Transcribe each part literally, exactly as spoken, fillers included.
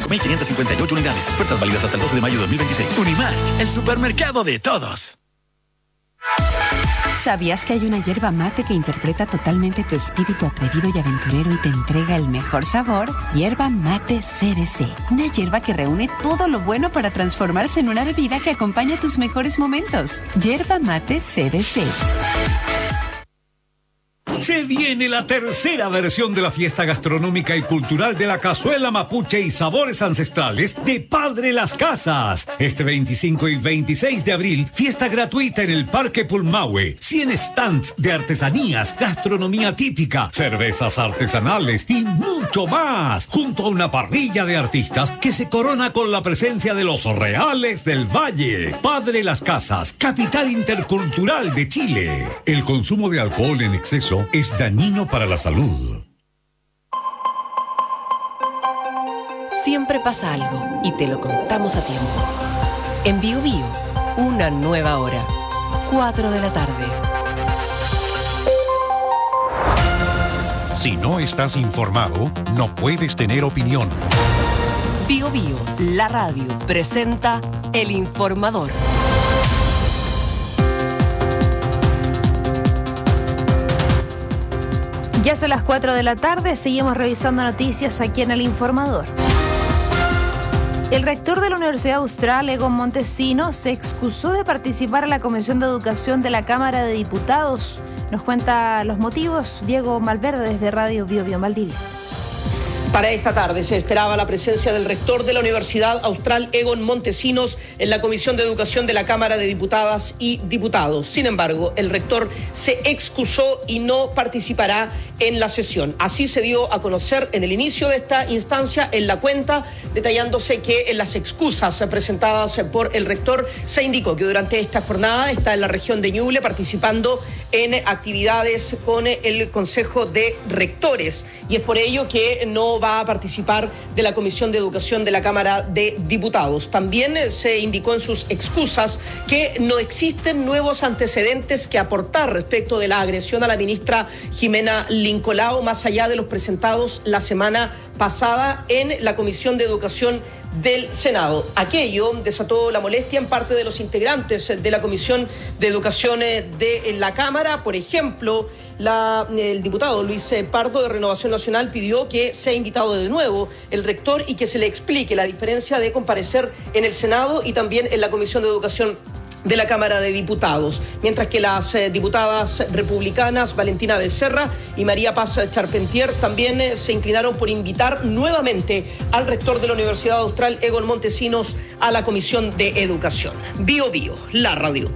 cinco mil quinientas cincuenta y ocho unidades. Ofertas válidas hasta el doce de mayo de dos mil veintiséis. Unimark, el supermercado de todos. ¿Sabías que hay una yerba mate que interpreta totalmente tu espíritu atrevido y aventurero y te entrega el mejor sabor? Yerba Mate C B C. Una yerba que reúne todo lo bueno para transformarse en una bebida que acompaña tus mejores momentos. Yerba Mate C B C. Se viene la tercera versión de la fiesta gastronómica y cultural de la cazuela mapuche y sabores ancestrales de Padre Las Casas. Este veinticinco y veintiséis de abril, fiesta gratuita en el Parque Pulmahue. cien stands de artesanías, gastronomía típica, cervezas artesanales y mucho más. Junto a una parrilla de artistas que se corona con la presencia de los Reales del Valle. Padre Las Casas, capital intercultural de Chile. El consumo de alcohol en exceso es dañino para la salud. Siempre pasa algo y te lo contamos a tiempo. En Bio Bio, una nueva hora. cuatro de la tarde. Si no estás informado, no puedes tener opinión. Bio Bio, la radio, presenta El Informador. Ya son las cuatro de la tarde, seguimos revisando noticias aquí en El Informador. El rector de la Universidad Austral, Egon Montesinos, se excusó de participar en la Comisión de Educación de la Cámara de Diputados. Nos cuenta los motivos Diego Malverde desde Radio Bio Bio Valdivia. Para esta tarde se esperaba la presencia del rector de la Universidad Austral, Egon Montesinos, en la Comisión de Educación de la Cámara de Diputadas y Diputados. Sin embargo, el rector se excusó y no participará en la sesión. Así se dio a conocer en el inicio de esta instancia en la cuenta, detallándose que en las excusas presentadas por el rector se indicó que durante esta jornada está en la región de Ñuble participando en actividades con el Consejo de Rectores y es por ello que no va a participar de la Comisión de Educación de la Cámara de Diputados. También se indicó en sus excusas que no existen nuevos antecedentes que aportar respecto de la agresión a la ministra Jimena Lincolao, más allá de los presentados la semana pasada en la Comisión de Educación del Senado. Aquello desató la molestia en parte de los integrantes de la Comisión de Educación de la Cámara. Por ejemplo, la, el diputado Luis Pardo de Renovación Nacional pidió que sea invitado de nuevo el rector y que se le explique la diferencia de comparecer en el Senado y también en la Comisión de Educación de la Cámara de Diputados, mientras que las eh, diputadas republicanas Valentina Becerra y María Paz Charpentier también eh, se inclinaron por invitar nuevamente al rector de la Universidad Austral, Egon Montesinos, a la Comisión de Educación. Bio Bio, la radio.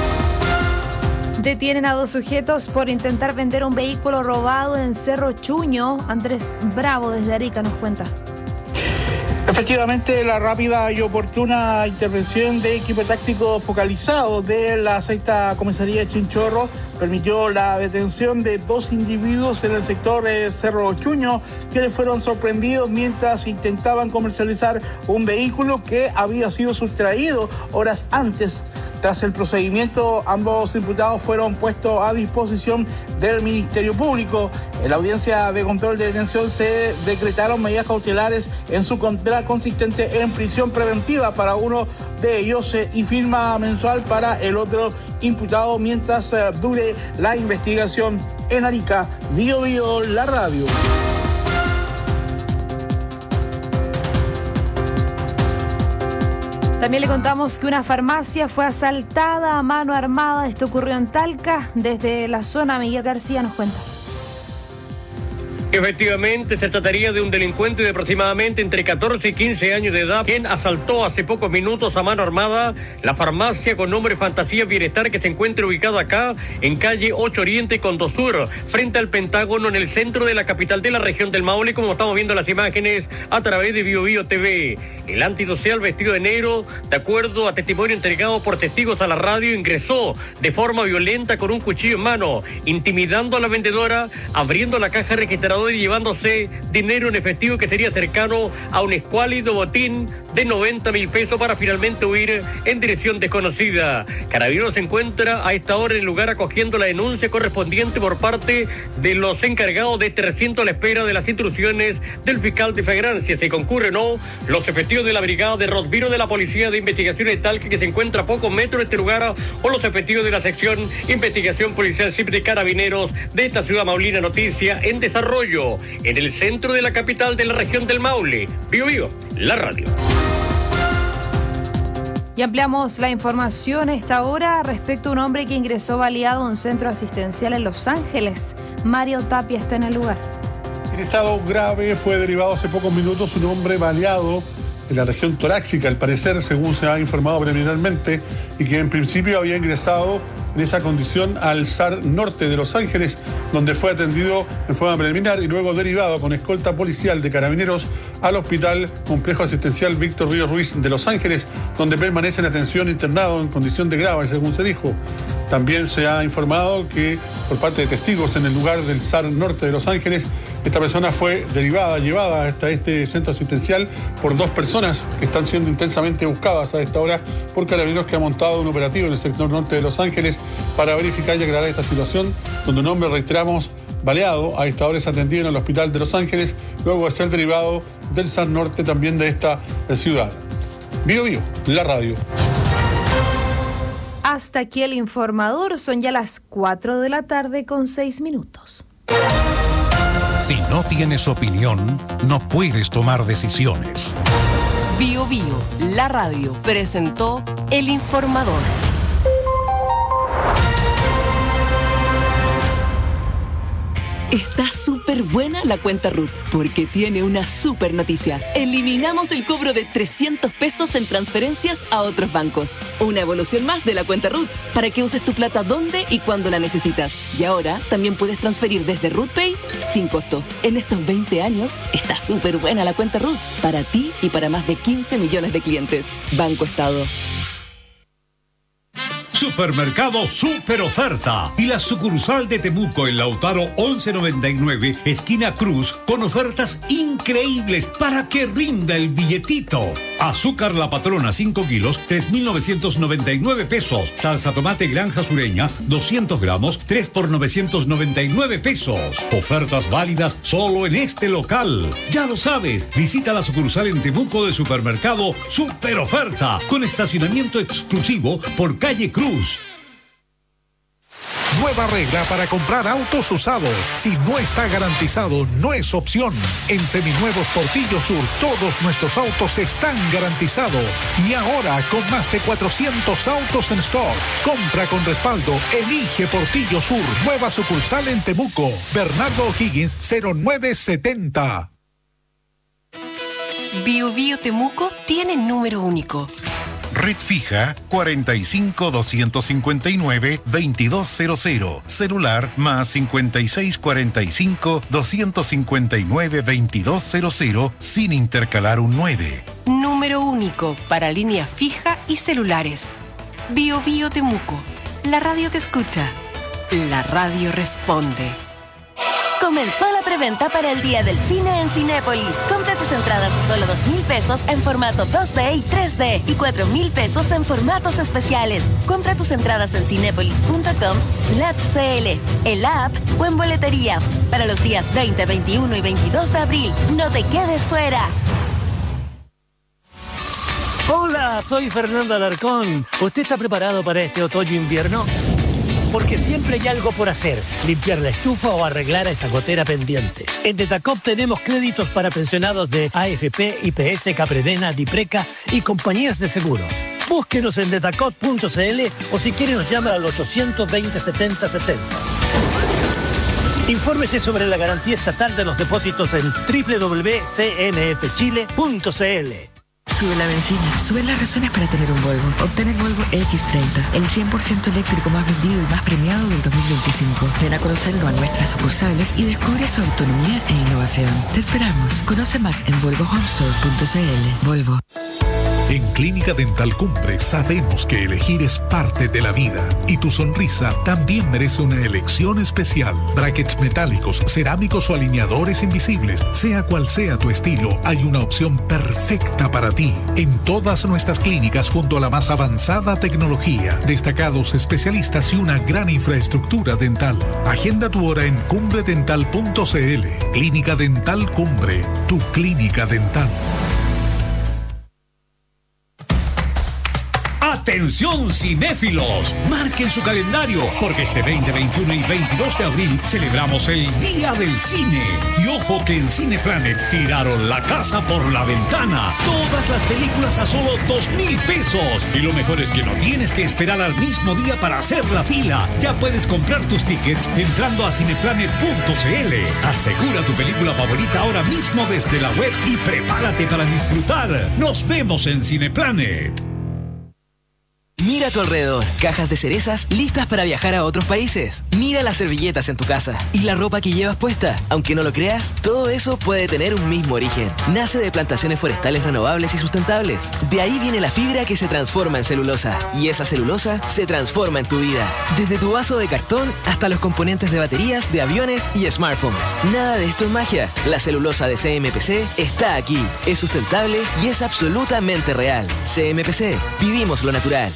Detienen a dos sujetos por intentar vender un vehículo robado en Cerro Chuño. Andrés Bravo desde Arica nos cuenta. Efectivamente, la rápida y oportuna intervención de equipo táctico focalizado de la sexta comisaría de Chinchorro permitió la detención de dos individuos en el sector de Cerro Chuño, quienes fueron sorprendidos mientras intentaban comercializar un vehículo que había sido sustraído horas antes. Tras el procedimiento, ambos imputados fueron puestos a disposición del Ministerio Público. En la audiencia de control de detención se decretaron medidas cautelares en su contra consistente en prisión preventiva para uno de ellos y firma mensual para el otro imputado mientras dure la investigación. En Arica, Bio Bio, la radio. También le contamos que una farmacia fue asaltada a mano armada. Esto ocurrió en Talca. Desde la zona, Miguel García nos cuenta. Efectivamente, se trataría de un delincuente de aproximadamente entre catorce y quince años de edad, quien asaltó hace pocos minutos a mano armada la farmacia con nombre Fantasía Bienestar, que se encuentra ubicada acá en calle ocho Oriente con dos Sur, frente al Pentágono, en el centro de la capital de la región del Maule, como estamos viendo las imágenes a través de Bio Bio T V. El antisocial vestido de negro, de acuerdo a testimonio entregado por testigos a la radio, ingresó de forma violenta con un cuchillo en mano, intimidando a la vendedora, abriendo la caja registradora y llevándose dinero en efectivo que sería cercano a un escuálido botín de noventa mil pesos para finalmente huir en dirección desconocida. Carabineros se encuentra a esta hora en el lugar acogiendo la denuncia correspondiente por parte de los encargados de este recinto a la espera de las instrucciones del fiscal de flagrancia. Si concurre o no, los efectivos de la brigada de Rosviro de la Policía de Investigación de Talca, que se encuentra a pocos metros de este lugar, o los efectivos de la sección Investigación Policial Civil de Carabineros de esta ciudad maulina. Noticia en desarrollo en el centro de la capital de la región del Maule. Bío Bío, la radio. Y ampliamos la información a esta hora respecto a un hombre que ingresó baleado a un centro asistencial en Los Ángeles. Mario Tapia está en el lugar. En estado grave fue derivado hace pocos minutos un hombre baleado en la región torácica, al parecer, según se ha informado preliminarmente, y que en principio había ingresado en esa condición al S A R Norte de Los Ángeles, donde fue atendido en forma preliminar y luego derivado con escolta policial de Carabineros al Hospital Complejo Asistencial Víctor Ríos Ruiz de Los Ángeles, donde permanece en atención internado en condición de grave, según se dijo. También se ha informado que por parte de testigos en el lugar del S A R Norte de Los Ángeles, esta persona fue derivada, llevada hasta este centro asistencial por dos personas que están siendo intensamente buscadas a esta hora por Carabineros, que ha montado un operativo en el sector norte de Los Ángeles para verificar y aclarar esta situación, donde un hombre, reiteramos, baleado a esta hora es atendido en el Hospital de Los Ángeles, luego de ser derivado del S A R Norte también de esta ciudad. Bío Bío, la radio. Hasta aquí el informador, son ya las cuatro de la tarde con seis minutos. Si no tienes opinión, no puedes tomar decisiones. Bío Bío, la radio, presentó El Informador. Está súper buena la cuenta R U T, porque tiene una súper noticia. Eliminamos el cobro de trescientos pesos en transferencias a otros bancos. Una evolución más de la cuenta R U T, para que uses tu plata donde y cuando la necesitas. Y ahora también puedes transferir desde R U T Pay sin costo. En estos veinte años, está súper buena la cuenta R U T, para ti y para más de quince millones de clientes. Banco Estado. Supermercado Super Oferta y la sucursal de Temuco en Lautaro once noventa y nueve, esquina Cruz, con ofertas increíbles para que rinda el billetito. Azúcar La Patrona cinco kilos, tres mil novecientos noventa y nueve pesos. Salsa tomate Granja Sureña, doscientos gramos, tres por novecientos noventa y nueve pesos. Ofertas válidas solo en este local. Ya lo sabes, visita la sucursal en Temuco de Supermercado Super Oferta, con estacionamiento exclusivo por calle Cruz. Nueva regla para comprar autos usados. Si no está garantizado, no es opción. En Seminuevos Portillo Sur, todos nuestros autos están garantizados. Y ahora, con más de cuatrocientos autos en stock. Compra con respaldo. Elige Portillo Sur. Nueva sucursal en Temuco. Bernardo O'Higgins, cero nueve setenta. Bío Bío Temuco tiene número único. Red fija cuarenta y cinco, doscientos cincuenta y nueve, veintidós cero cero. Celular más cincuenta y seis, cuarenta y cinco, doscientos cincuenta y nueve, veintidós cero cero sin intercalar un nueve. Número único para línea fija y celulares. Bío Bío Temuco. La radio te escucha. La radio responde. Comenzó la preventa para el Día del Cine en Cinépolis. Compra tus entradas a solo dos mil pesos en formato dos D y tres D y cuatro mil pesos en formatos especiales. Compra tus entradas en cinépolis punto com slash cl, en la app o en boleterías. Para los días veinte, veintiuno y veintidós de abril. No te quedes fuera. Hola, soy Fernando Alarcón. ¿Usted está preparado para este otoño-invierno? Porque siempre hay algo por hacer, limpiar la estufa o arreglar esa gotera pendiente. En Detacop tenemos créditos para pensionados de A F P, I P S, Capredena, Dipreca y compañías de seguros. Búsquenos en detacop punto cl o si quiere nos llama al ochocientos veinte, setenta setenta. Infórmese sobre la garantía estatal de los depósitos en doble u doble u doble u punto c n f chile punto c l. Sube la benzina, suben las razones para tener un Volvo. Obtén el Volvo equis treinta, el cien por ciento eléctrico más vendido y más premiado del dos mil veinticinco. Ven a conocerlo a nuestras sucursales y descubre su autonomía e innovación. Te esperamos. Conoce más en volvo home store punto c l. Volvo. En Clínica Dental Cumbre sabemos que elegir es parte de la vida y tu sonrisa también merece una elección especial. Brackets metálicos, cerámicos o alineadores invisibles, sea cual sea tu estilo, hay una opción perfecta para ti. En todas nuestras clínicas junto a la más avanzada tecnología, destacados especialistas y una gran infraestructura dental. Agenda tu hora en cumbre dental punto c l. Clínica Dental Cumbre, tu clínica dental. ¡Atención cinéfilos! Marquen su calendario, porque este veinte, veintiuno y veintidós de abril celebramos el Día del Cine. Y ojo que en Cineplanet tiraron la casa por la ventana. Todas las películas a solo dos mil pesos. Y lo mejor es que no tienes que esperar al mismo día para hacer la fila. Ya puedes comprar tus tickets entrando a cineplanet punto c l. Asegura tu película favorita ahora mismo desde la web y prepárate para disfrutar. Nos vemos en Cineplanet. Mira a tu alrededor, cajas de cerezas listas para viajar a otros países. Mira las servilletas en tu casa y la ropa que llevas puesta. Aunque no lo creas, todo eso puede tener un mismo origen. Nace de plantaciones forestales renovables y sustentables. De ahí viene la fibra que se transforma en celulosa. Y esa celulosa se transforma en tu vida. Desde tu vaso de cartón hasta los componentes de baterías, de aviones y smartphones. Nada de esto es magia. La celulosa de C M P C está aquí. Es sustentable y es absolutamente real. C M P C. Vivimos lo natural.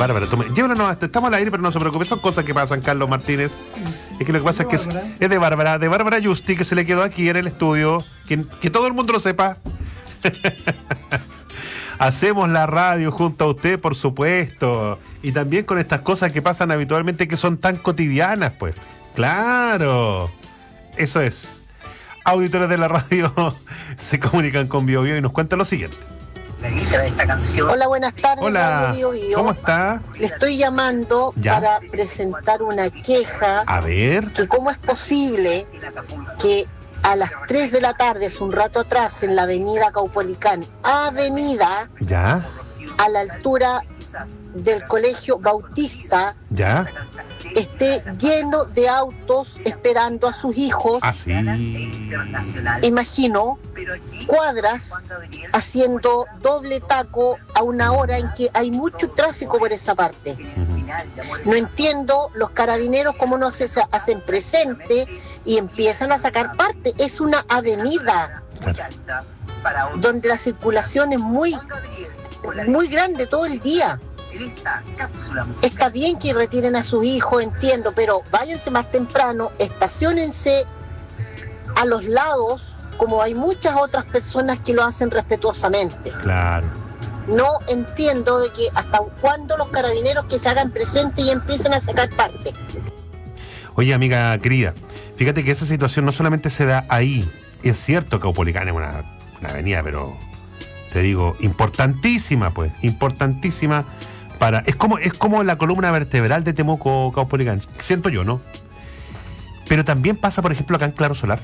Bárbara, tome, llévalo, no, estamos al aire, pero no se preocupe, son cosas que pasan, Carlos Martínez. Es que lo que pasa es que es, es de Bárbara, de Bárbara Justi, que se le quedó aquí en el estudio, que, que todo el mundo lo sepa. Hacemos la radio junto a usted, por supuesto, y también con estas cosas que pasan habitualmente, que son tan cotidianas, pues. Claro, eso es. Auditores de la radio se comunican con Bio Bio y nos cuentan lo siguiente. Hola, buenas tardes. Hola, Bio Bio. ¿Cómo está? Le estoy llamando ¿Ya? para presentar una queja. A ver. Que cómo es posible que a las tres de la tarde, es un rato atrás, en la avenida Caupolicán, avenida, ¿Ya? a la altura del Colegio Bautista, ¿Ya? esté lleno de autos esperando a sus hijos. Así. Imagino cuadras haciendo doble taco a una hora en que hay mucho tráfico por esa parte. No entiendo los carabineros cómo no se hacen presente y empiezan a sacar parte. Es una avenida donde la circulación es muy, muy grande todo el día. Está bien que retiren a sus hijos, entiendo, pero váyanse más temprano, estaciónense a los lados, como hay muchas otras personas que lo hacen respetuosamente. Claro. No entiendo de que hasta cuándo los carabineros que se hagan presentes y empiecen a sacar parte. Oye, amiga querida, fíjate que esa situación no solamente se da ahí. Es cierto que Caupolicán es una, una avenida, pero te digo, importantísima, pues, importantísima para... Es como, es como la columna vertebral de Temuco, Caupolicán, siento yo, ¿no? Pero también pasa, por ejemplo, acá en Claro Solar,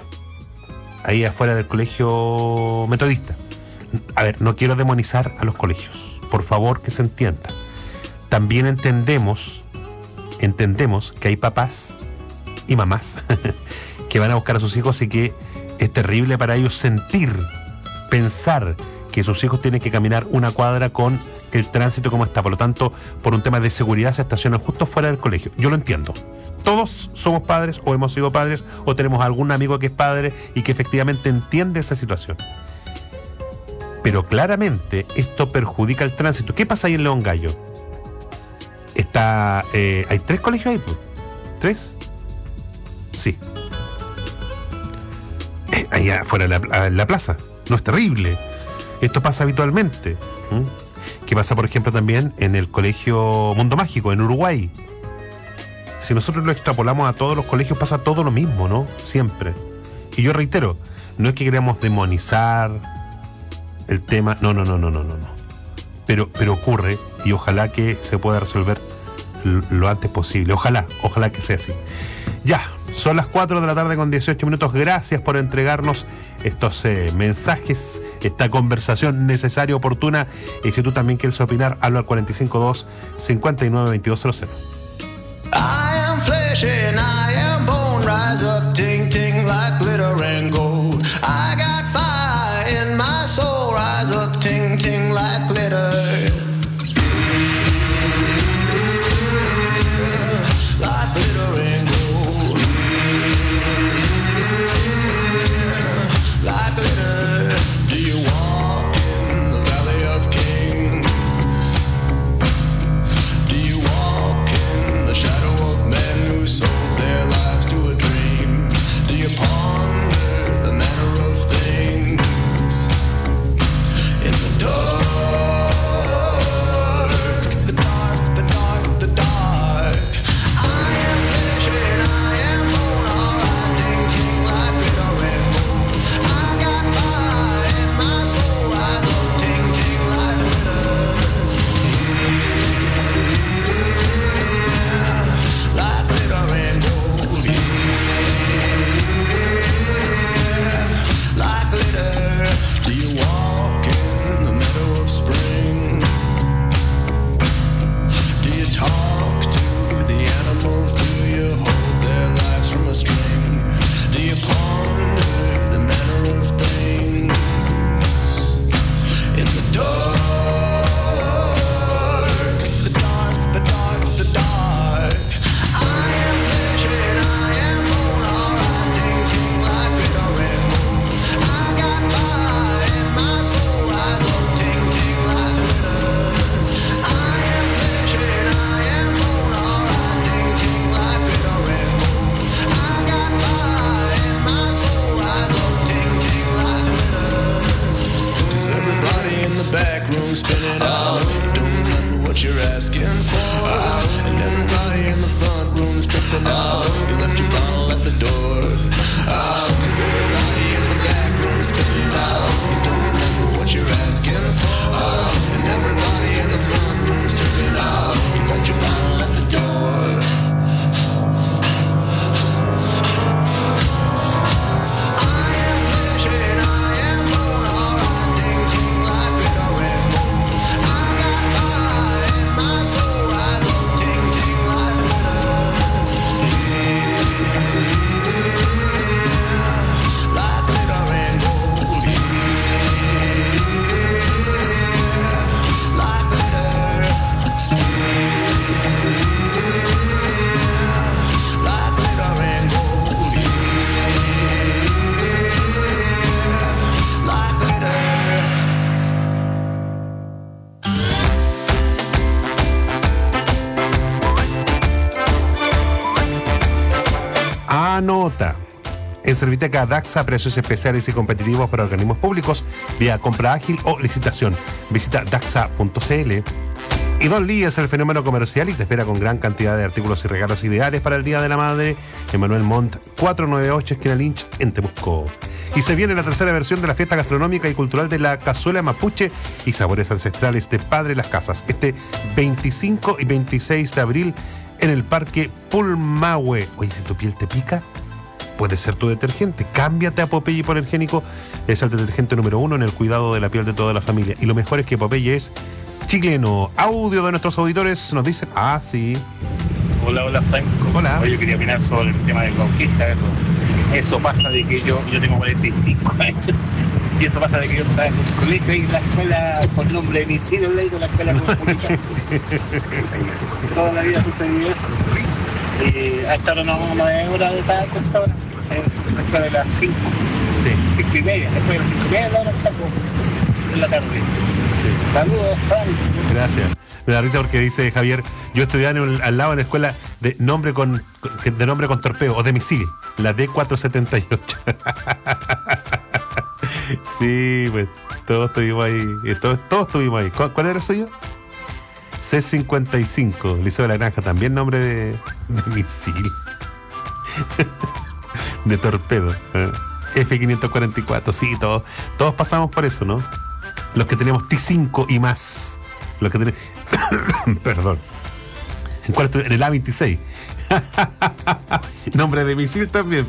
ahí afuera del colegio metodista. A ver, no quiero demonizar a los colegios, por favor, que se entienda. También entendemos, entendemos que hay papás y mamás que van a buscar a sus hijos y que es terrible para ellos sentir, pensar que sus hijos tienen que caminar una cuadra con el tránsito como está. Por lo tanto, por un tema de seguridad se estacionan justo fuera del colegio. Yo lo entiendo. Todos somos padres o hemos sido padres o tenemos algún amigo que es padre y que efectivamente entiende esa situación. Pero claramente esto perjudica el tránsito. ¿Qué pasa ahí en León Gallo? Está, eh, ¿hay tres colegios ahí? ¿Tres? Sí. Eh, ahí afuera de la, la plaza. No es terrible. Esto pasa habitualmente. ¿Mm? ¿Qué pasa, por ejemplo, también en el colegio Mundo Mágico, en Uruguay? Si nosotros lo extrapolamos a todos los colegios, pasa todo lo mismo, ¿no? Siempre. Y yo reitero, no es que queramos demonizar el tema, no, no, no, no, no, no, no. Pero, pero ocurre y ojalá que se pueda resolver lo antes posible. Ojalá, ojalá que sea así. Ya, son las cuatro de la tarde con dieciocho minutos. Gracias por entregarnos estos eh, mensajes, esta conversación necesaria, oportuna. Y si tú también quieres opinar, habla al cuatro cinco dos, cinco nueve, veintidós cero cero. I am flesh and I am bone, rise up, ting ting like glitter and gold. I got fire in my soul, rise up, ting ting like glitter. Like glitter and gold. Like glitter. Do you walk in the valley of kings? Do you walk in the shadow of men who sold their lives? oferta. En Serviteca Daxa, precios especiales y competitivos para organismos públicos, vía compra ágil o licitación. Visita daxa punto c l. Y Don Lee es el fenómeno comercial y te espera con gran cantidad de artículos y regalos ideales para el Día de la Madre. Emanuel Montt, cuatrocientos noventa y ocho, esquina Lynch, en Temuco. Y se viene la tercera versión de la fiesta gastronómica y cultural de la cazuela mapuche y sabores ancestrales de Padre Las Casas. Este veinticinco y veintiséis de abril en el Parque Pulmahue. Oye, si tu piel te pica, puede ser tu detergente. Cámbiate a Popeye Hipoalergénico. Es el detergente número uno en el cuidado de la piel de toda la familia. Y lo mejor es que Popeye es chileno. Audio de nuestros auditores nos dicen, ah, sí. Hola, hola Franco. Hola. Hoy yo quería opinar sobre el tema del conquista. Eso, eso pasa de que yo, yo tengo cuarenta y cinco años. Y eso pasa de que yo estaba en el colegio y en la escuela con nombre de misilio, le digo la escuela republicana. Toda la vida sucedió eso. Y hasta ahora no vamos a ver hora de estar contadora. Después de las cinco. Sí. cinco y media. Después de las cinco y media la hora está en la tarde. Sí. Saludos, Franco. Gracias. Me da risa porque dice Javier, yo estudiaba en el, al lado en la escuela de nombre con, de nombre con torpeo o de misil, la D cuatrocientos setenta y ocho. Sí, pues todos estuvimos ahí, todos, todos estuvimos ahí. ¿Cuál, cuál era el suyo? C cincuenta y cinco, Liceo de la Granja, también nombre de, de misil. De torpedo. ¿eh? F quinientos cuarenta y cuatro, sí, todos, todos pasamos por eso, ¿no? Los que tenemos T cinco y más. Los que tenemos... Perdón. ¿En cuál estoy? En el A veintiséis. Nombre de misil también.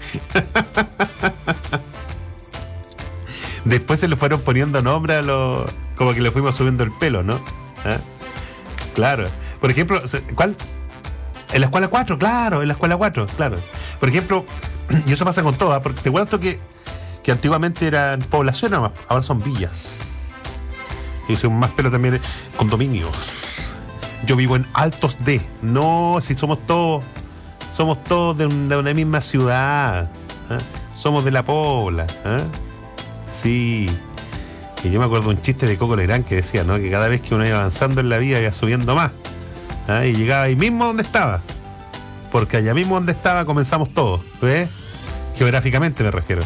Después se le fueron poniendo nombre a los... Como que le fuimos subiendo el pelo, ¿no? ¿Eh? Claro. Por ejemplo, ¿cuál? En la escuela cuatro, claro, en la escuela cuatro, claro. Por ejemplo, y eso pasa con todas, porque te cuento que, que antiguamente eran poblaciones, ahora son villas. Y son más pelo también, condominios. Yo vivo en Altos D. No, si somos todos, somos todos de, un, de una misma ciudad. ¿eh? Somos de la Pobla. ¿eh? Sí. Y yo me acuerdo un chiste de Coco Legrand que decía, ¿no? Que cada vez que uno iba avanzando en la vida iba subiendo más. ¿eh? Y llegaba ahí mismo donde estaba. Porque allá mismo donde estaba comenzamos todos. ¿Ves? Geográficamente me refiero.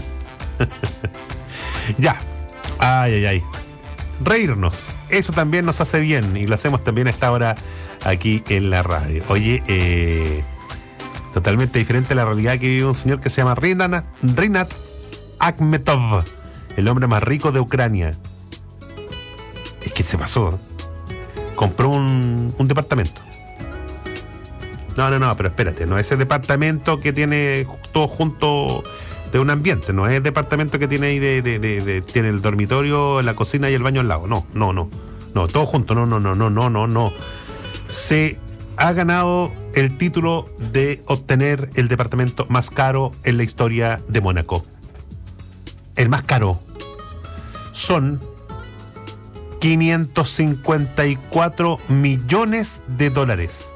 Ya. Ay, ay, ay. Reírnos, eso también nos hace bien y lo hacemos también a esta hora aquí en la radio. Oye, eh, totalmente diferente a la realidad que vive un señor que se llama Rinat, Rinat Akhmetov, el hombre más rico de Ucrania. Es que se pasó, compró un, un departamento. No, no, no, pero espérate, no es ese departamento que tiene todo junto de un ambiente, no es el departamento que tiene ahí de, de, de, de tiene el dormitorio, la cocina y el baño al lado. No, no, no. No, todo junto, no, no, no, no, no, no, no. Se ha ganado el título de obtener el departamento más caro en la historia de Mónaco. El más caro. Son quinientos cincuenta y cuatro millones de dólares.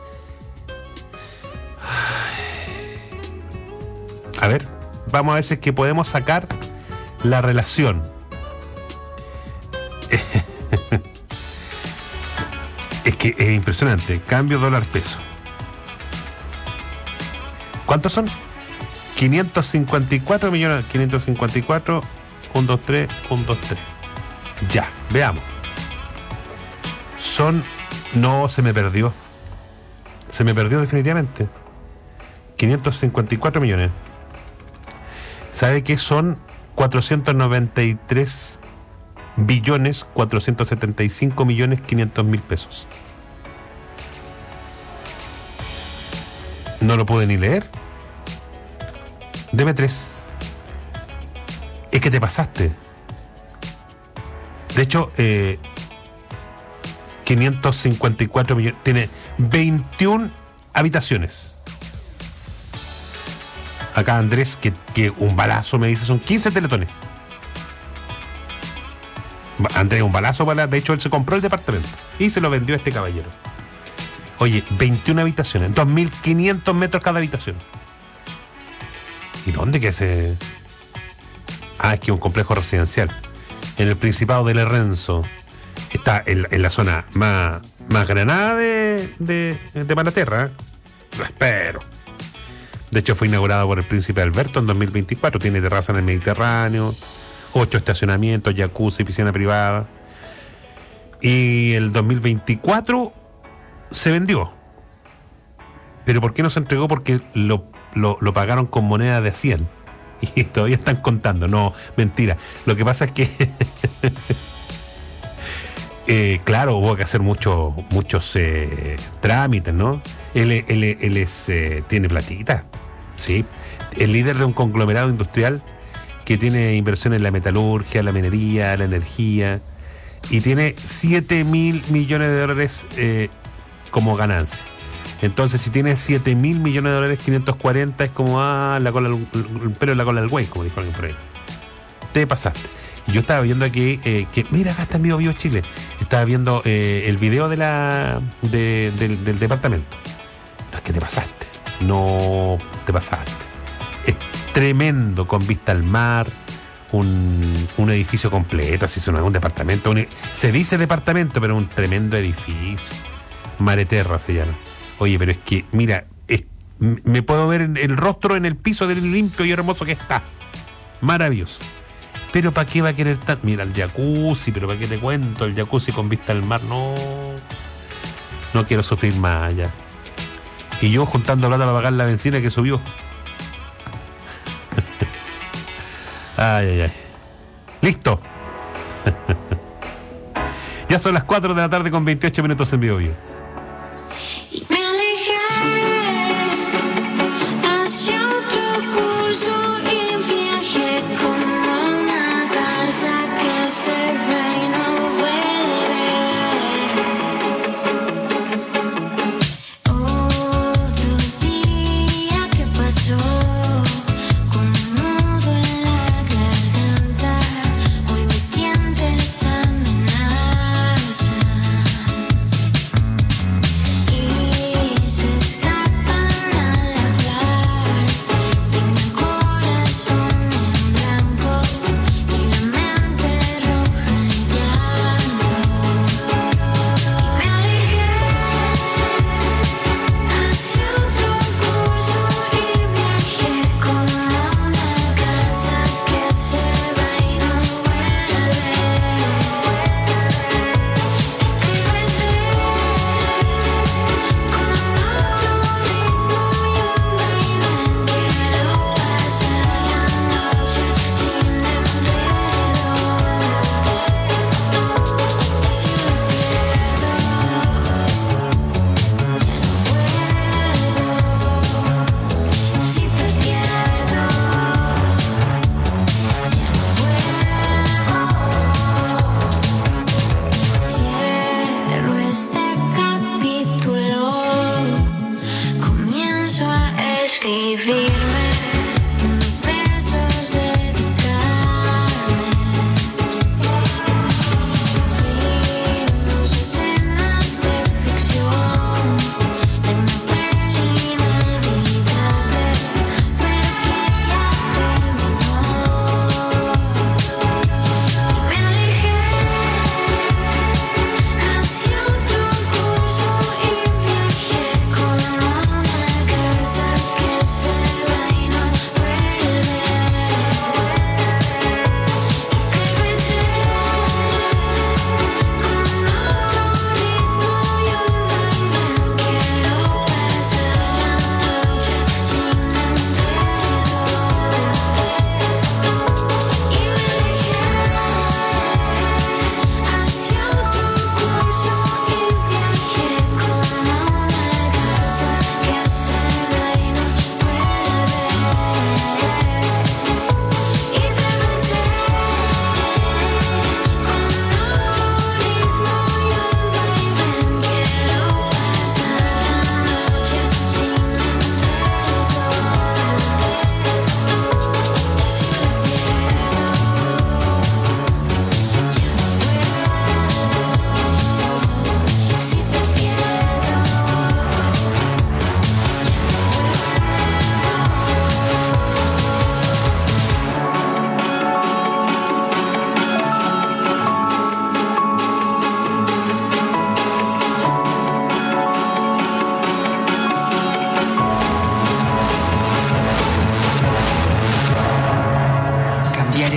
A ver, vamos a ver si es que podemos sacar la relación. Es que es impresionante. Cambio dólar-peso. ¿Cuántos son? quinientos cincuenta y cuatro millones. quinientos cincuenta y cuatro, ciento veintitrés, ciento veintitrés. Ya, veamos. Son... No, se me perdió. Se me perdió definitivamente. quinientos cincuenta y cuatro millones. ¿Sabe qué son? cuatrocientos noventa y tres billones cuatrocientos setenta y cinco millones quinientos mil pesos. No lo pude ni leer. Deme tres. Es que te pasaste. De hecho, eh, quinientos cincuenta y cuatro millones. Tiene veintiuna habitaciones. Acá Andrés, que, que un balazo me dice, son quince teletones. Andrés, un balazo para... De hecho, él se compró el departamento y se lo vendió a este caballero. Oye, veintiuna habitaciones, dos mil quinientos metros cada habitación. ¿Y dónde que se...? Ah, es que un complejo residencial. En el Principado de Lerrenzo. Está en, en la zona más, más granada de, de, de Malaterra. ¿eh? Lo espero. De hecho, fue inaugurada por el Príncipe Alberto en dos mil veinticuatro. Tiene terraza en el Mediterráneo, ocho estacionamientos, jacuzzi, piscina privada. Y el dos mil veinticuatro se vendió. ¿Pero por qué no se entregó? Porque lo, lo, lo pagaron con moneda de cien. Y todavía están contando. No, mentira. Lo que pasa es que... eh, claro, hubo que hacer mucho, muchos eh, trámites, ¿no? Él, él, él es, eh, tiene platita. Sí. El líder de un conglomerado industrial que tiene inversión en la metalurgia, la minería, la energía. Y tiene siete mil millones de dólares eh, como ganancia. Entonces, si tienes siete mil millones de dólares, quinientos cuarenta es como, ah, la cola, el pelo en la cola del güey, como dijo alguien por ahí. Te pasaste. Y yo estaba viendo aquí, eh, que mira, acá está en Vivo Vivo Chile. Estaba viendo eh, el video de la de, del, del departamento. No, es que te pasaste. No te pasaste. Es tremendo, con vista al mar. Un, un edificio completo, así es un departamento. Un, se dice departamento, pero un tremendo edificio. Mareterra se llama. Oye, pero es que, mira, es, me puedo ver el, el rostro en el piso del limpio y hermoso que está. Maravilloso. Pero ¿para qué va a querer tan? Mira, el jacuzzi, pero ¿para qué te cuento? El jacuzzi con vista al mar, no. No quiero sufrir más allá. Y yo juntando plata para pagar la benzina que subió. Ay, ay, ay. Listo. Ya son las cuatro de la tarde con veintiocho minutos en Vivo Vivo. Me alejé hacia otro curso y viajé como una casa que se ve y no vuelve. Otro día que pasó con un nudo en la garganta, hoy mis dientes amenazan.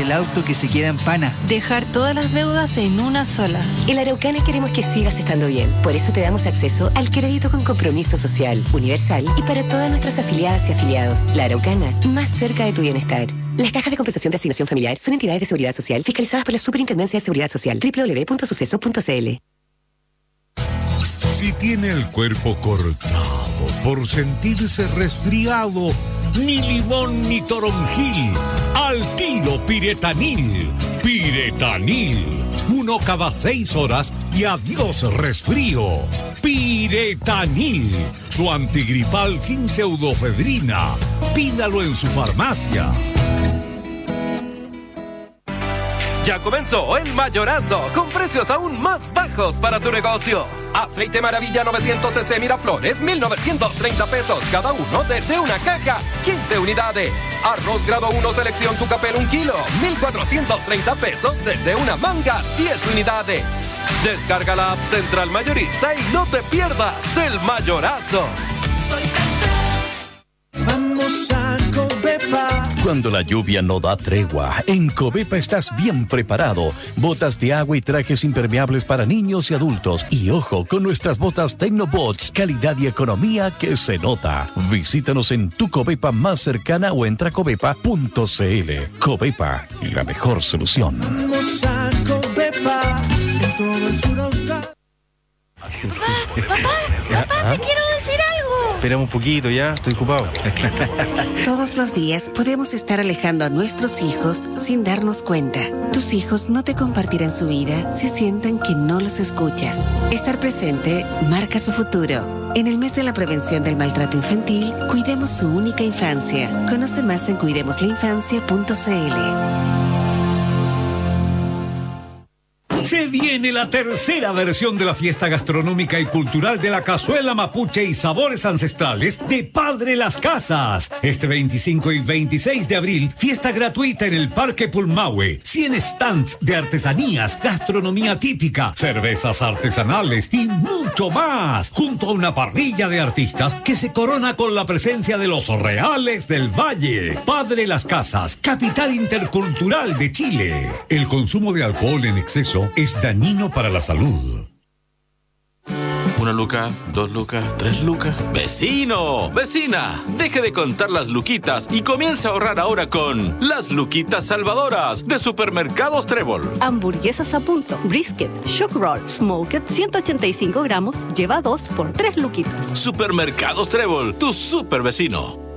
el auto que se queda en pana. Dejar todas las deudas en una sola. En la Araucana queremos que sigas estando bien. Por eso te damos acceso al crédito con compromiso social, universal y para todas nuestras afiliadas y afiliados. La Araucana, más cerca de tu bienestar. Las cajas de compensación de asignación familiar son entidades de seguridad social fiscalizadas por la Superintendencia de Seguridad Social. doble u doble u doble u punto suceso punto c l. Si tiene el cuerpo cortado por sentirse resfriado, ni limón ni toronjil, al tiro Piretanil. Piretanil, uno cada seis horas y adiós resfrío. Piretanil, su antigripal sin pseudofedrina. Pídalo en su farmacia. Ya comenzó el mayorazo con precios aún más bajos para tu negocio. Aceite Maravilla novecientos cc Miraflores, mil novecientos treinta pesos cada uno desde una caja, quince unidades. Arroz grado uno selección Tucapel un kilo, mil cuatrocientos treinta pesos desde una manga, diez unidades. Descarga la app Central Mayorista y no te pierdas el mayorazo. Vamos a Covepa. Cuando la lluvia no da tregua, en Covepa estás bien preparado. Botas de agua y trajes impermeables para niños y adultos. Y ojo, con nuestras botas Tecnobots, calidad y economía que se nota. Visítanos en tu Covepa más cercana o entra a covepa punto c l. Covepa, la mejor solución. Vamos a Covepa. En todo el sur austral. Papá, papá, te quiero decir algo. Esperamos un poquito ya, estoy ocupado. Todos los días podemos estar alejando a nuestros hijos sin darnos cuenta. Tus hijos no te compartirán su vida si sienten que no los escuchas. Estar presente marca su futuro. En el mes de la prevención del maltrato infantil, cuidemos su única infancia. Conoce más en cuidemos la infancia punto c l. Se viene la tercera versión de la fiesta gastronómica y cultural de la cazuela mapuche y sabores ancestrales de Padre Las Casas. Este veinticinco y veintiséis de abril, fiesta gratuita en el Parque Pulmahue. cien stands de artesanías, gastronomía típica, cervezas artesanales y mucho más. Junto a una parrilla de artistas que se corona con la presencia de los Reales del Valle. Padre Las Casas, capital intercultural de Chile. El consumo de alcohol en exceso es dañino para la salud. Una luca, dos lucas, tres lucas. ¡Vecino! ¡Vecina! Deje de contar las luquitas y comience a ahorrar ahora con las luquitas salvadoras de Supermercados Trébol. Hamburguesas a punto, brisket, shock roll, smoked, ciento ochenta y cinco gramos, lleva dos por tres luquitas. Supermercados Trébol, tu super vecino.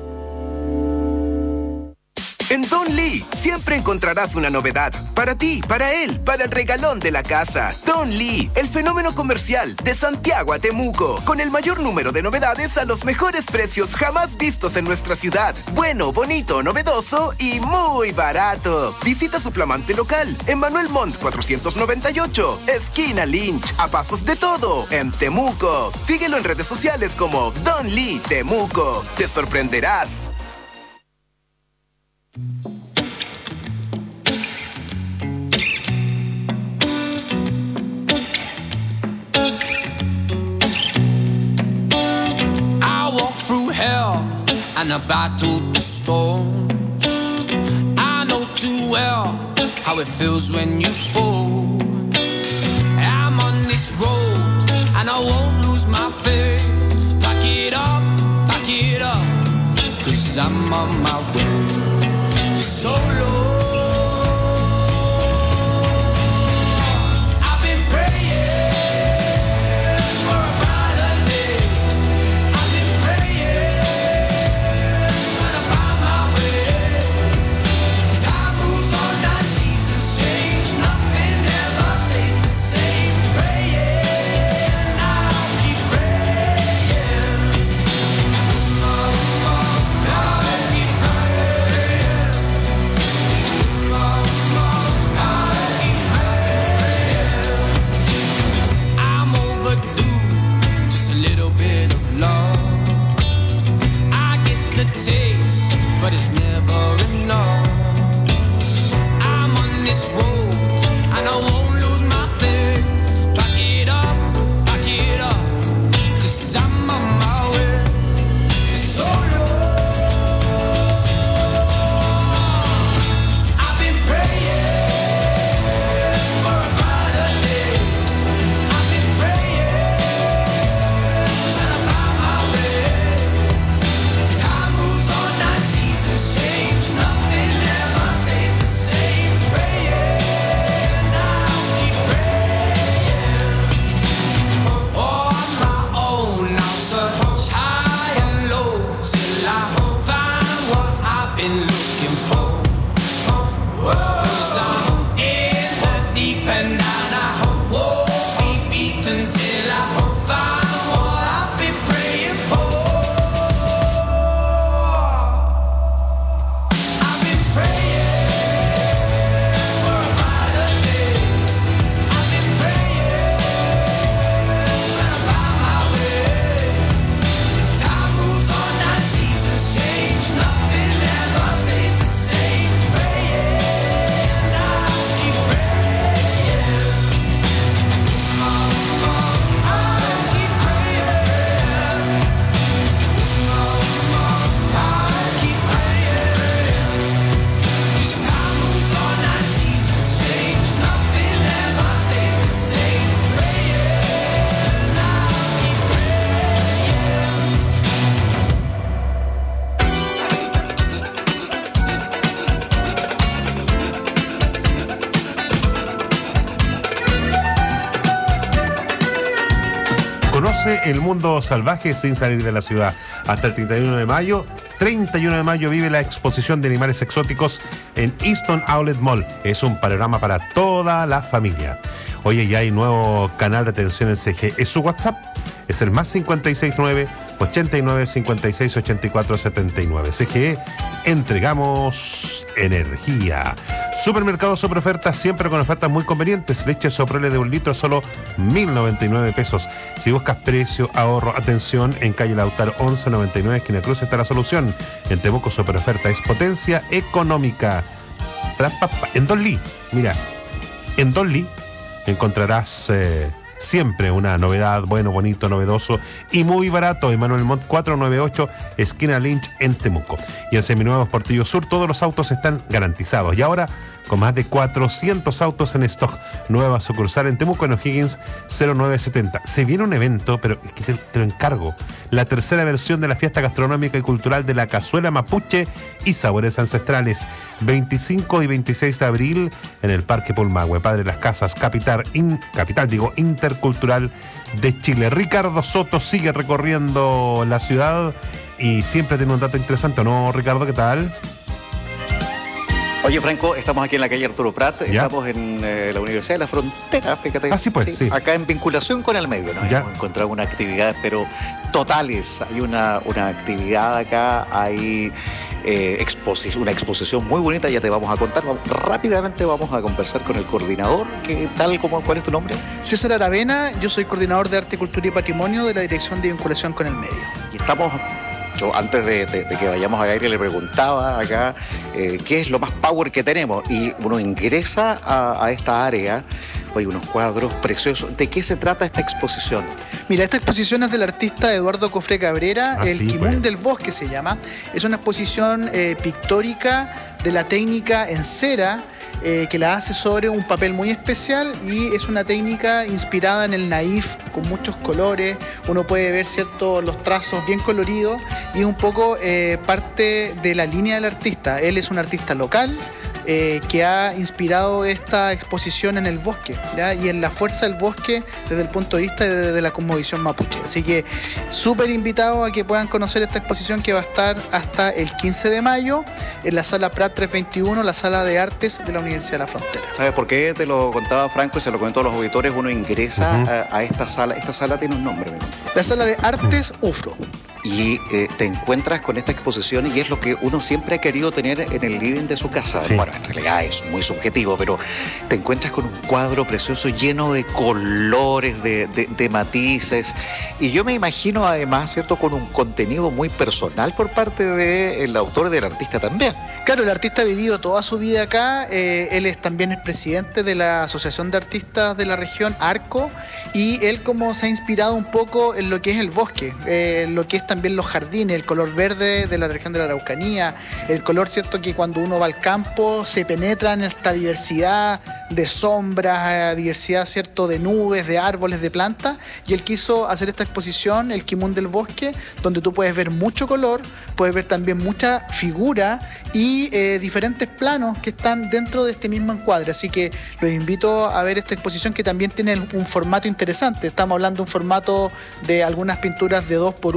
En Don Lee siempre encontrarás una novedad. Para ti, para él, para el regalón de la casa. Don Lee, el fenómeno comercial de Santiago a Temuco. Con el mayor número de novedades a los mejores precios jamás vistos en nuestra ciudad. Bueno, bonito, novedoso y muy barato. Visita su flamante local en Manuel Montt cuatrocientos noventa y ocho, esquina Lynch, a pasos de todo, en Temuco. Síguelo en redes sociales como Don Lee Temuco. Te sorprenderás. And I battled the storms. I know too well how it feels when you fall. I'm on this road and I won't lose my faith. Pack it up, pack it up, 'cause I'm on my way. So low. Keep looking for. Cause I'm in the deep end and I hope won't be beaten till I find what I've been praying for. I've been praying for a brighter day. I've been praying, trying to find my way. Time moves on, nine seasons change, nothing ever stays the same. Praying, I'll keep praying. I'll keep praying. I'll keep praying. Just time moves on, nine seasons change, nothing ever stays the same. Praying, I'll keep praying. Conoce el mundo salvaje sin salir de la ciudad. Hasta el treinta y uno de mayo. treinta y uno de mayo vive la exposición de animales exóticos en Easton Outlet Mall. Es un panorama para toda la familia. Oye, ya hay nuevo canal de atención en C G E. Es su WhatsApp. Es el más cincuenta y seis nueve, ochenta y nueve, cincuenta y seis, ochenta y cuatro, setenta y nueve. C G E, entregamos energía. Supermercado Super Ofertas, siempre con ofertas muy convenientes. Leche Soprole de un litro a solo mil noventa y nueve pesos. Si buscas precio, ahorro, atención, en calle Lautaro once noventa y nueve, esquina Cruz, está la solución. En Temuco Super Oferta es potencia económica. En Don Lee, mira, en Don Lee encontrarás eh, siempre una novedad, bueno, bonito, novedoso y muy barato. Emanuel Montt cuatrocientos noventa y ocho, esquina Lynch, en Temuco. Y en Seminuevos Portillo Sur todos los autos están garantizados. Y ahora con más de cuatrocientos autos en stock. Nueva sucursal en Temuco, en O'Higgins cero nueve setenta. Se viene un evento, pero es que te, te lo encargo. La tercera versión de la fiesta gastronómica y cultural de la Cazuela Mapuche y Sabores Ancestrales. veinticinco y veintiséis de abril en el Parque Pulmahue, Padre Las Casas, capital, in, capital digo, intercultural de Chile. Ricardo Soto sigue recorriendo la ciudad y siempre tiene un dato interesante, ¿no, Ricardo? ¿Qué tal? Oye, Franco, estamos aquí en la calle Arturo Prat, ¿Ya? Estamos en eh, la Universidad de la Frontera, fíjate. Ah, sí, pues, sí. Acá en vinculación con el medio, nos ¿Ya? hemos encontrado unas actividades, pero totales. Hay una, una actividad acá, hay eh, exposi- una exposición muy bonita, ya te vamos a contar. Vamos, rápidamente vamos a conversar con el coordinador. ¿Qué tal? Cómo, ¿Cuál es tu nombre? César Aravena, yo soy coordinador de Arte, Cultura y Patrimonio de la Dirección de Vinculación con el Medio. Y estamos... Yo antes de, de, de que vayamos a aire le preguntaba acá eh, qué es lo más power que tenemos y uno ingresa a, a esta área, hay unos cuadros preciosos. ¿De qué se trata esta exposición? Mira, esta exposición es del artista Eduardo Cofré Cabrera, Ah, el sí, Quimún bueno. del Bosque se llama. Es una exposición eh, pictórica de la técnica en cera, eh, que la hace sobre un papel muy especial y es una técnica inspirada en el naif, con muchos colores. Uno puede ver, ¿cierto?, los trazos bien coloridos y es un poco eh, parte de la línea del artista. Él es un artista local, Eh, que ha inspirado esta exposición en el bosque, ¿ya? Y en la fuerza del bosque desde el punto de vista de, de la cosmovisión mapuche. Así que súper invitado a que puedan conocer esta exposición que va a estar hasta el quince de mayo en la sala Prat trescientos veintiuno, la sala de artes de la Universidad de la Frontera. ¿Sabes por qué? Te lo contaba Franco y se lo comentó a los auditores. Uno ingresa Uh-huh. a, a esta sala. Esta sala tiene un nombre, amigo. La sala de artes UFRO. Y eh, te encuentras con esta exposición y es lo que uno siempre ha querido tener en el living de su casa. Sí. Bueno, en realidad es muy subjetivo, pero te encuentras con un cuadro precioso lleno de colores, de, de, de matices. Y yo me imagino además, ¿cierto?, con un contenido muy personal por parte del autor y del artista también. Claro, el artista ha vivido toda su vida acá. Eh, él es también el presidente de la Asociación de Artistas de la región, ARCO, y él como se ha inspirado un poco en lo que es el bosque, eh, lo que es también los jardines, el color verde de la región de la Araucanía, el color, cierto, que cuando uno va al campo se penetra en esta diversidad de sombras, diversidad, cierto, de nubes, de árboles, de plantas, y él quiso hacer esta exposición, el Quimún del Bosque, donde tú puedes ver mucho color, puedes ver también mucha figura y eh, diferentes planos que están dentro de este mismo encuadre. Así que los invito a ver esta exposición, que también tiene un formato interesante. Estamos hablando de un formato de algunas pinturas de dos por uno,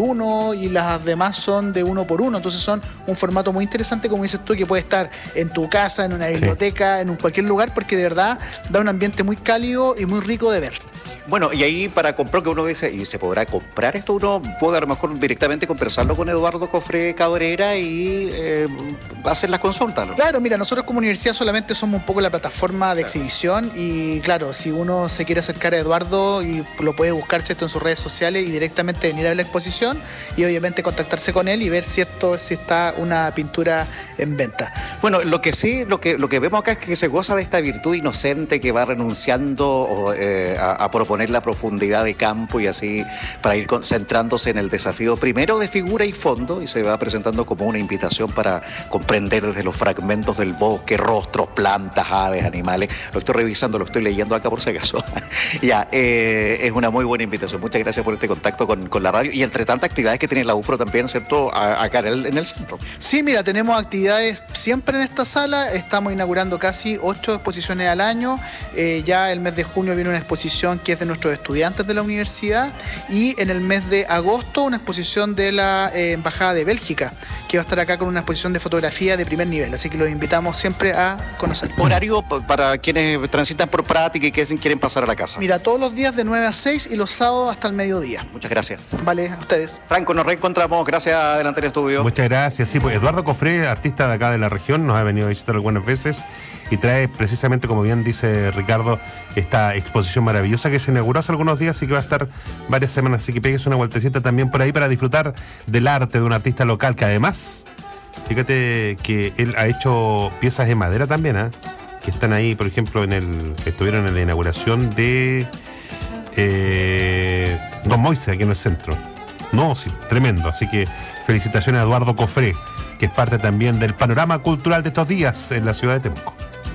uno y las demás son de uno por uno. Entonces son un formato muy interesante, como dices tú, que puede estar en tu casa, en una biblioteca, sí. en un cualquier lugar, porque de verdad da un ambiente muy cálido y muy rico de ver. Bueno, y ahí para comprar, que uno dice, ¿y se podrá comprar esto? Uno puede a lo mejor directamente conversarlo con Eduardo Cofré Cabrera y eh, hacer las consultas, ¿no? Claro, mira, nosotros como universidad solamente somos un poco la plataforma de claro. exhibición y claro, si uno se quiere acercar a Eduardo y lo puede buscar, ¿cierto?, en sus redes sociales y directamente venir a ver la exposición y obviamente contactarse con él y ver si esto, si está una pintura en venta. Bueno, lo que sí, lo que, lo que vemos acá es que se goza de esta virtud inocente que va renunciando o, eh, a, a proponer la profundidad de campo y así para ir concentrándose en el desafío primero de figura y fondo, y se va presentando como una invitación para comprender desde los fragmentos del bosque, rostros, plantas, aves, animales. Lo estoy revisando, lo estoy leyendo acá por si acaso. Ya, eh, es una muy buena invitación. Muchas gracias por este contacto con, con la radio y entre tantas actividades que tiene la U F R O también, ¿cierto?, acá en el, en el centro. Sí, mira, tenemos actividades siempre en esta sala. Estamos inaugurando casi ocho exposiciones al año. Eh, ya el mes de junio viene una exposición que es de nuestros estudiantes de la universidad y en el mes de agosto una exposición de la eh, Embajada de Bélgica que va a estar acá con una exposición de fotografía de primer nivel, así que los invitamos siempre a conocer. ¿Horario para quienes transitan por práctica y que quieren pasar a la casa? Mira, todos los días de nueve a seis y los sábados hasta el mediodía. Muchas gracias. Vale, a ustedes. Franco, nos reencontramos. Gracias, Delantero Estudio. Muchas gracias. Sí, pues Eduardo Cofré, artista de acá de la región, nos ha venido a visitar algunas veces y trae precisamente, como bien dice Ricardo, esta exposición maravillosa que se inauguró hace algunos días y que va a estar varias semanas, así que pegues una vueltecita también por ahí para disfrutar del arte de un artista local que además, fíjate que él ha hecho piezas de madera también, ¿eh? que están ahí, por ejemplo, en el estuvieron en la inauguración de eh, Don Moise aquí en el centro. No, sí, tremendo, así que felicitaciones a Eduardo Cofré, que es parte también del panorama cultural de estos días en la ciudad de Temuco.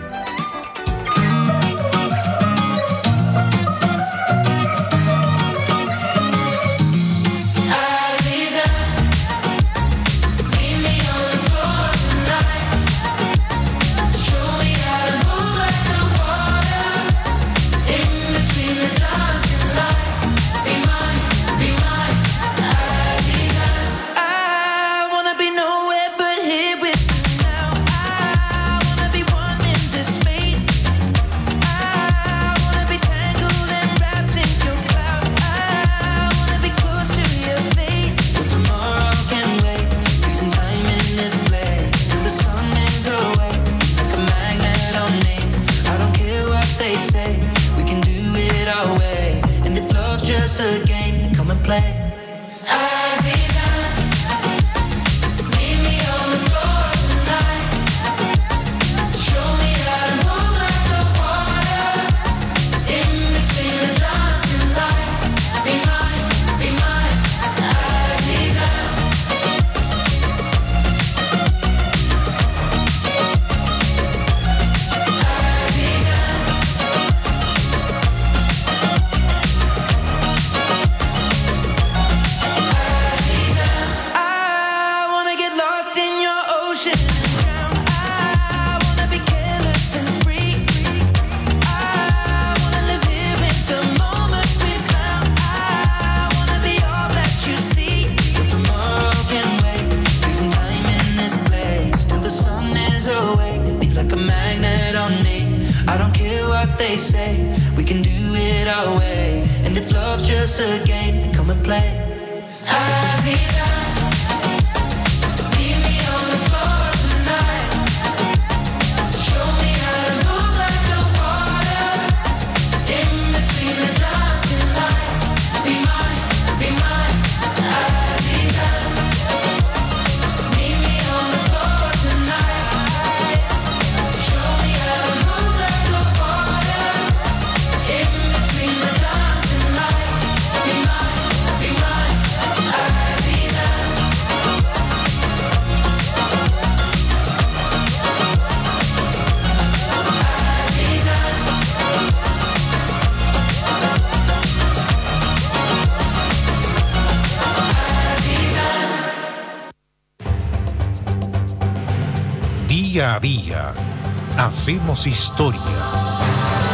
Día a día, hacemos historia.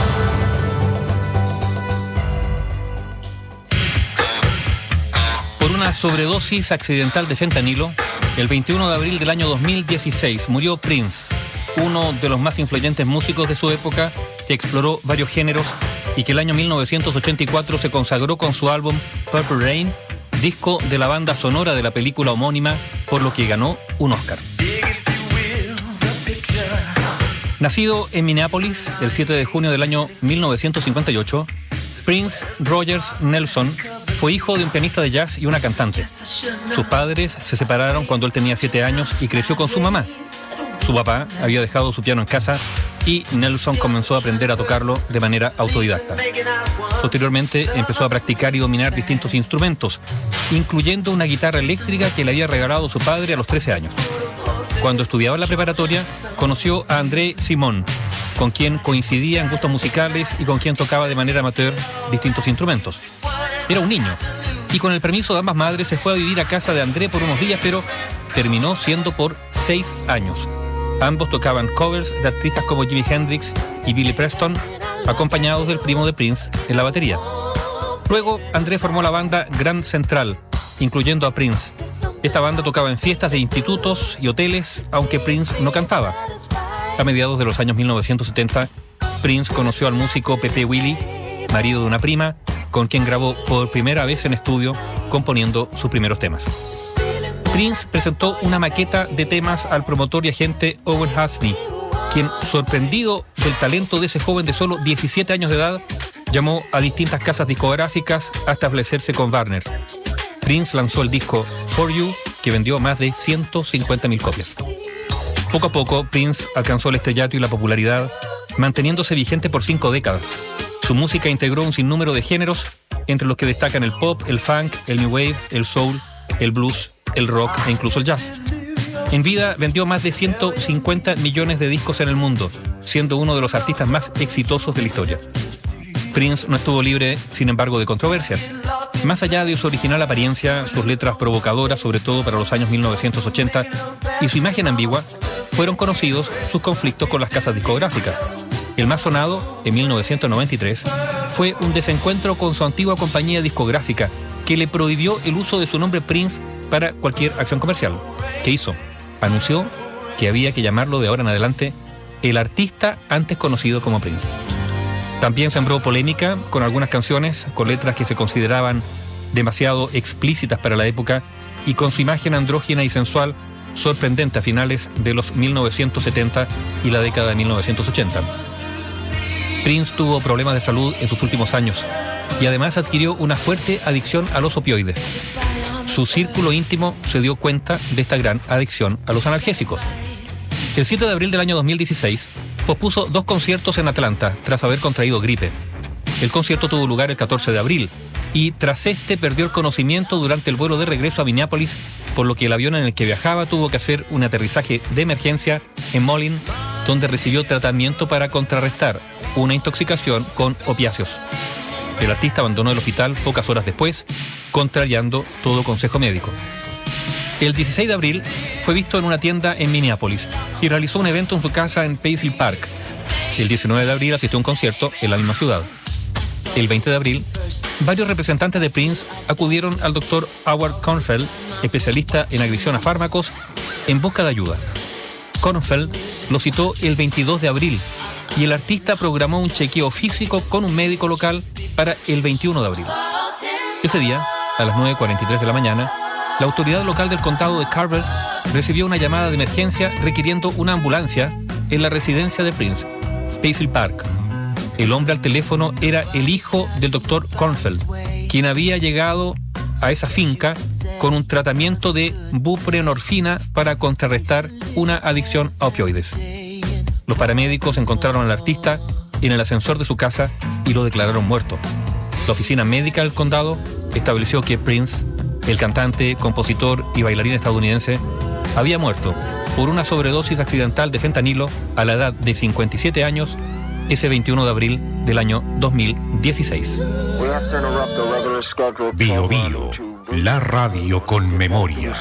Por una sobredosis accidental de fentanilo, el veintiuno de abril del año dos mil dieciséis murió Prince, uno de los más influyentes músicos de su época, que exploró varios géneros y que el año mil novecientos ochenta y cuatro se consagró con su álbum Purple Rain, disco de la banda sonora de la película homónima, por lo que ganó un Oscar. Nacido en Minneapolis el siete de junio del año mil novecientos cincuenta y ocho, Prince Rogers Nelson fue hijo de un pianista de jazz y una cantante. Sus padres se separaron cuando él tenía siete años y creció con su mamá. Su papá había dejado su piano en casa y Nelson comenzó a aprender a tocarlo de manera autodidacta. Posteriormente empezó a practicar y dominar distintos instrumentos, incluyendo una guitarra eléctrica que le había regalado su padre a los trece años. Cuando estudiaba en la preparatoria, conoció a André Simon, con quien coincidía en gustos musicales y con quien tocaba de manera amateur distintos instrumentos. Era un niño, y con el permiso de ambas madres se fue a vivir a casa de André por unos días, pero terminó siendo por seis años. Ambos tocaban covers de artistas como Jimi Hendrix y Billy Preston, acompañados del primo de Prince en la batería. Luego, André formó la banda Grand Central, incluyendo a Prince. Esta banda tocaba en fiestas de institutos y hoteles, aunque Prince no cantaba. A mediados de los años mil novecientos setenta, Prince conoció al músico Pepe Willy, marido de una prima, con quien grabó por primera vez en estudio, componiendo sus primeros temas. Prince presentó una maqueta de temas al promotor y agente Owen Hasney, quien, sorprendido del talento de ese joven de solo diecisiete años de edad, llamó a distintas casas discográficas hasta establecerse con Warner. Prince lanzó el disco For You, que vendió más de ciento cincuenta mil copias. Poco a poco, Prince alcanzó el estrellato y la popularidad, manteniéndose vigente por cinco décadas. Su música integró un sinnúmero de géneros, entre los que destacan el pop, el funk, el new wave, el soul, el blues, el rock e incluso el jazz. En vida vendió más de ciento cincuenta millones de discos en el mundo, siendo uno de los artistas más exitosos de la historia. Prince no estuvo libre, sin embargo, de controversias. Más allá de su original apariencia, sus letras provocadoras, sobre todo para los años mil novecientos ochenta, y su imagen ambigua, fueron conocidos sus conflictos con las casas discográficas. El más sonado, en mil novecientos noventa y tres, fue un desencuentro con su antigua compañía discográfica, que le prohibió el uso de su nombre Prince para cualquier acción comercial. ¿Qué hizo? Anunció que había que llamarlo de ahora en adelante el artista antes conocido como Prince. También sembró polémica con algunas canciones con letras que se consideraban demasiado explícitas para la época y con su imagen andrógina y sensual sorprendente a finales de los mil novecientos setenta y la década de mil novecientos ochenta. Prince tuvo problemas de salud en sus últimos años y además adquirió una fuerte adicción a los opioides. Su círculo íntimo se dio cuenta de esta gran adicción a los analgésicos. El siete de abril del año dos mil dieciséis pospuso dos conciertos en Atlanta tras haber contraído gripe. El concierto tuvo lugar el catorce de abril y tras este perdió el conocimiento durante el vuelo de regreso a Minneapolis, por lo que el avión en el que viajaba tuvo que hacer un aterrizaje de emergencia en Moline, donde recibió tratamiento para contrarrestar una intoxicación con opiáceos. El artista abandonó el hospital pocas horas después, contrariando todo consejo médico. El dieciséis de abril fue visto en una tienda en Minneapolis y realizó un evento en su casa en Paisley Park. El diecinueve de abril asistió a un concierto en la misma ciudad. El veinte de abril, varios representantes de Prince acudieron al doctor Howard Kornfeld, especialista en adicción a fármacos, en busca de ayuda. Kornfeld lo citó el veintidós de abril y el artista programó un chequeo físico con un médico local para el veintiuno de abril. Ese día, a las nueve cuarenta y tres de la mañana, la autoridad local del condado de Carver recibió una llamada de emergencia requiriendo una ambulancia en la residencia de Prince, Paisley Park. El hombre al teléfono era el hijo del doctor Kornfeld, quien había llegado a esa finca con un tratamiento de buprenorfina para contrarrestar una adicción a opioides. Los paramédicos encontraron al artista en el ascensor de su casa y lo declararon muerto. La oficina médica del condado estableció que Prince, el cantante, compositor y bailarín estadounidense, había muerto por una sobredosis accidental de fentanilo a la edad de cincuenta y siete años ese veintiuno de abril del año dos mil dieciséis. Bio Bio, la radio con memoria.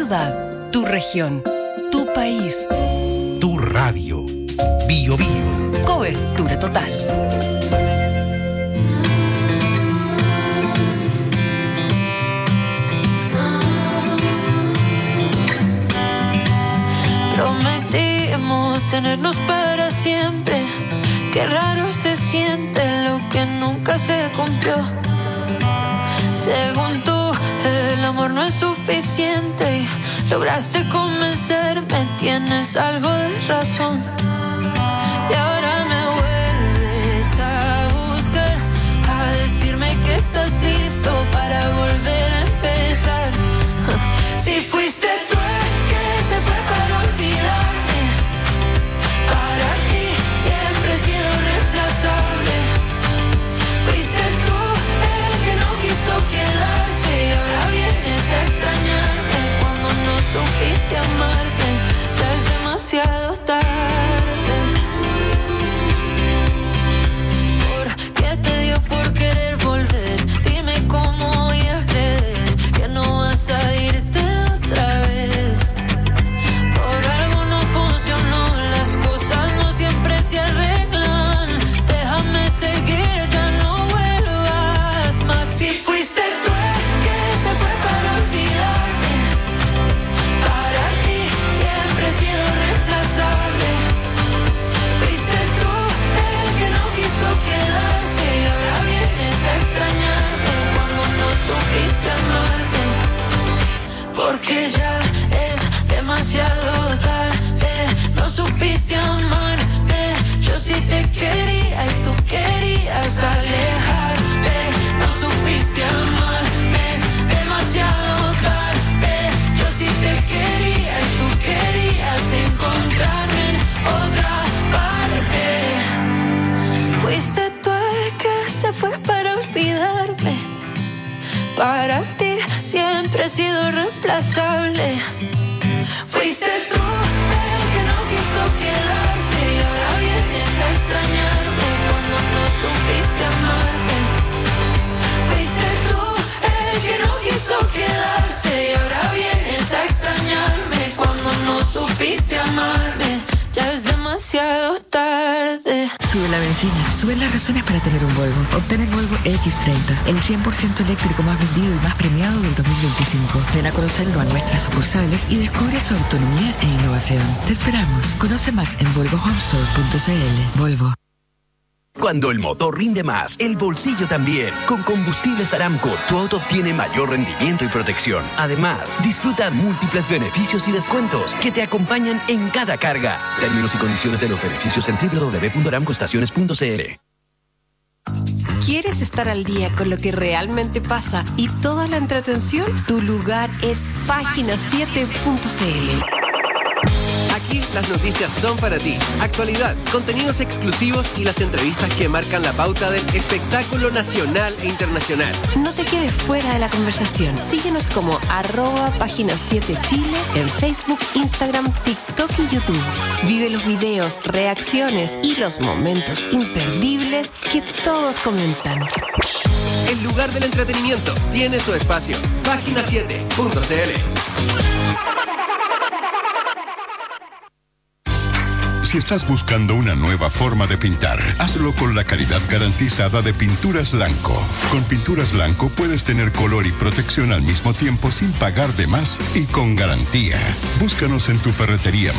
ciudad, tu región, tu país. Tu radio. Bio Bio. Cobertura total. Prometimos tenernos para siempre. Qué raro se siente lo que nunca se cumplió. Según tú, el amor no es suficiente y lograste convencerme, tienes algo de razón. Y ahora me vuelves a buscar, a decirme que estás listo para volver a empezar. Si fuiste tú el que se fue para olvidarme, para ti siempre he sido reemplazable. Fuiste tú el que no quiso quedarse y ahora vienes a extrañarme cuando no supiste amarme. Ya es demasiado tarde. ¿Por qué te dio por querer volver? Dime cómo voy a creer que no vas a irte otra vez. Por algo no funcionó, las cosas no siempre se arreglan. Déjame seguir, ya no vuelvas más. Si fuiste tú el que se fue para olvidarme, para ti siempre he sido reemplazable. Fuiste tú el que no quiso quedarse y ahora vienes a extrañarme cuando no supiste amarme. Porque ya es demasiado tarde, no supiste amarme. Yo sí te quería y tú querías alejarte. No supiste amarme, es demasiado tarde. Yo sí te quería y tú querías encontrarme en otra parte. Fuiste tú el que se fue para olvidarme. Para ti siempre he sido reemplazable. Fuiste tú el que no quiso quedarse y ahora vienes a extrañarme cuando no supiste amarme. Fuiste tú el que no quiso quedarse y ahora vienes a extrañarme cuando no supiste amarme. Ya es demasiado tarde. Sube la benzina, sube las razones para tener un Volvo. Obtén el Volvo equis treinta, el cien por ciento eléctrico más vendido y más premiado del dos mil veinticinco. Ven a conocerlo a nuestras sucursales y descubre su autonomía e innovación. Te esperamos. Conoce más en volvo home store punto c l. Volvo. Cuando el motor rinde más, el bolsillo también. Con Combustibles Aramco, tu auto obtiene mayor rendimiento y protección. Además, disfruta múltiples beneficios y descuentos que te acompañan en cada carga. Términos y condiciones de los beneficios en doble u doble u doble u punto aramco estaciones punto c l. ¿Quieres estar al día con lo que realmente pasa y toda la entretención? Tu lugar es página siete punto c l. Aquí las noticias son para ti. Actualidad, contenidos exclusivos y las entrevistas que marcan la pauta del espectáculo nacional e internacional. No te quedes fuera de la conversación. Síguenos como arroba página siete Chile en Facebook, Instagram, TikTok y YouTube. Vive los videos, reacciones y los momentos imperdibles que todos comentan. El lugar del entretenimiento tiene su espacio. página siete punto c l. Si estás buscando una nueva forma de pintar, hazlo con la calidad garantizada de Pinturas Lanco. Con Pinturas Lanco puedes tener color y protección al mismo tiempo sin pagar de más y con garantía. Búscanos en tu ferretería